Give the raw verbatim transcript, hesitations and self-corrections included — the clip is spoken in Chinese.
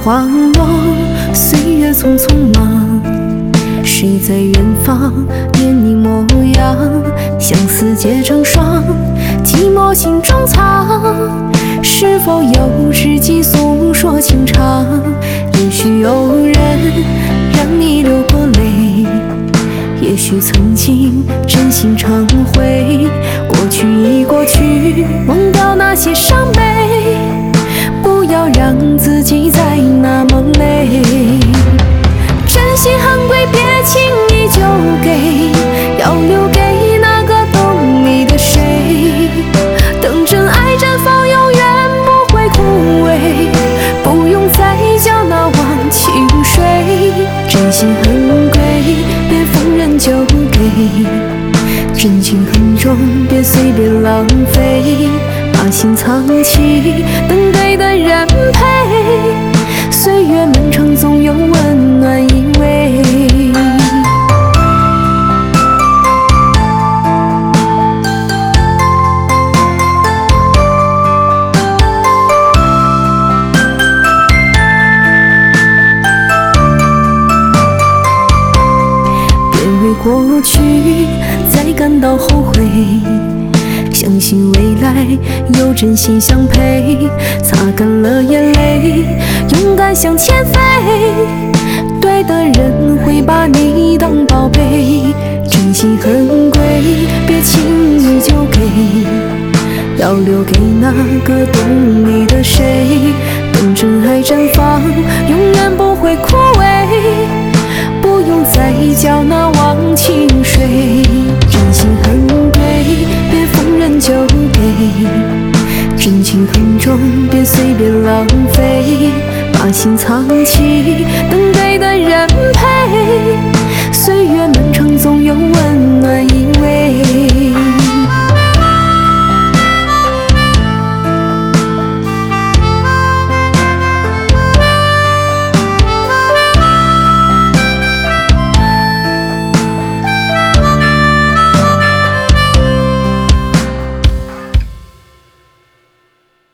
花落，岁月匆匆忙。谁在远方念你模样？相思结成霜，寂寞心中藏。是否有知己诉说情长？也许有人让你流过泪，也许曾经真心常回。过去已过去，忘掉那些伤悲，不要让自己再那么累。真心很贵，别轻易就给，要留给那个懂你的谁。等真爱绽放，永远不会枯萎，不用再叫那忘情水。真心很贵，别逢人就给，真情很重，别随便浪费。把心藏起，等对的人陪。岁月漫长，总有温暖依偎。别为过去再感到后悔，相信未来有真心相陪。擦干了眼泪，勇敢向前飞。对的人会把你当宝贝，真心很贵，别轻易就给，要留给那个懂你的谁。等真爱绽放，永远不会枯萎，不用再叫那忘情水。真心很贵，别逢人就给，真情很重，别随便浪费。把心藏起，